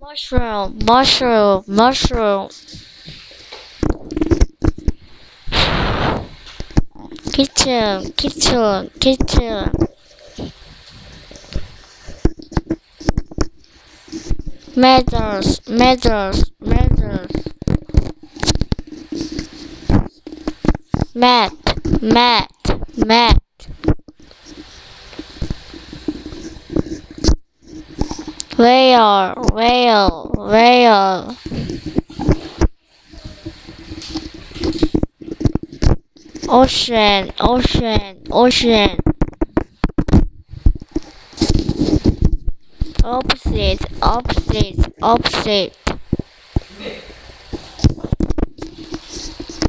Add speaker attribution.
Speaker 1: Mushroom, mushroom, mushroom. Kitchen, kitchen, kitchen. Measures, measures, measures. Mat, mat, mat. Whale, whale, whale. Ocean, ocean, ocean. Opposite, opposite, opposite.